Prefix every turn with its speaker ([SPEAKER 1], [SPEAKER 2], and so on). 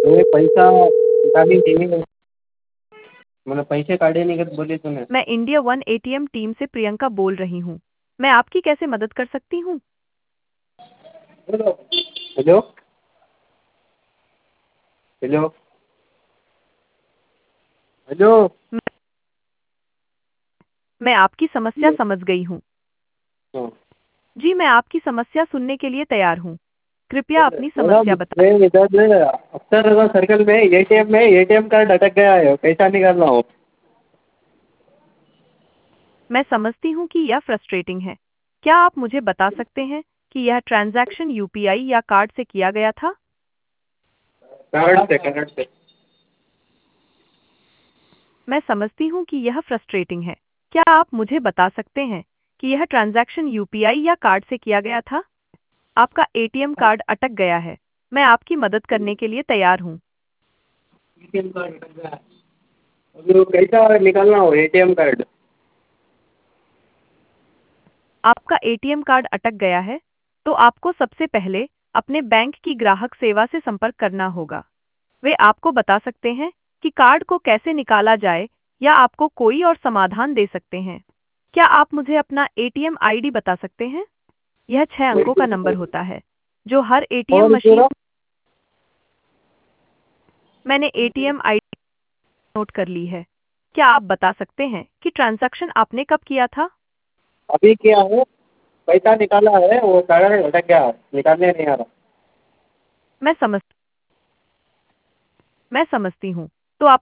[SPEAKER 1] ये पैसा निकाली नहीं, मैंने पैसे काटे नहीं कर बोले तूने।
[SPEAKER 2] मैं इंडिया वन एटीएम टीम से प्रियंका बोल रही हूँ। मैं आपकी कैसे मदद कर सकती हूँ?
[SPEAKER 1] Hello hello hello.
[SPEAKER 2] मैं आपकी समस्या समझ गई हूँ।
[SPEAKER 1] हाँ।
[SPEAKER 2] जी, मैं आपकी समस्या सुनने के लिए तैयार हूँ। कृपया अपनी
[SPEAKER 1] मैडम
[SPEAKER 2] समस्या बताएं।
[SPEAKER 1] मैं इधर अख्तर रजा सर्कल में एटीएम कार्ड अटक गया है, पैसा निकालना हो।
[SPEAKER 2] मैं समझती हूँ कि यह फ्रस्ट्रेटिंग है। क्या आप मुझे बता सकते हैं कि यह ट्रांजैक्शन यूपीआई या कार्ड से किया गया था?
[SPEAKER 1] कार्ड से।
[SPEAKER 2] मैं समझती हूँ कि यह फ्रस्ट्रेटिंग है। क्या आप मुझे बता सकते हैं कि यह ट्रांजैक्शन यूपीआई या कार्ड से किया गया था? आपका एटीएम कार्ड अटक गया है। मैं आपकी मदद करने के लिए तैयार हूँ।
[SPEAKER 1] एटीएम कार्ड अटक गया है। अभी वो कैसा निकालना हो एटीएम कार्ड।
[SPEAKER 2] आपका एटीएम कार्ड अटक गया है, तो आपको सबसे पहले अपने बैंक की ग्राहक सेवा से संपर्क करना होगा। वे आपको बता सकते हैं कि कार्ड को कैसे निकाला जाए या आपको कोई और समाधान दे सकते हैं। क्या आप मुझे अपना एटीएम आईडी बता सकते हैं? यह 6 अंकों का नंबर होता है, जो हर एटीएम
[SPEAKER 1] और
[SPEAKER 2] मशीन।
[SPEAKER 1] पूरा
[SPEAKER 2] मैंने एटीएम आईडी नोट कर ली है। क्या आप बता सकते हैं कि ट्रांजैक्शन आपने कब किया था?
[SPEAKER 1] अभी क्या है, पैसा निकाला है वो कार्ड अटक गया, निकालने नहीं आ रहा।
[SPEAKER 2] मैं समझ मैं समझती हूँ।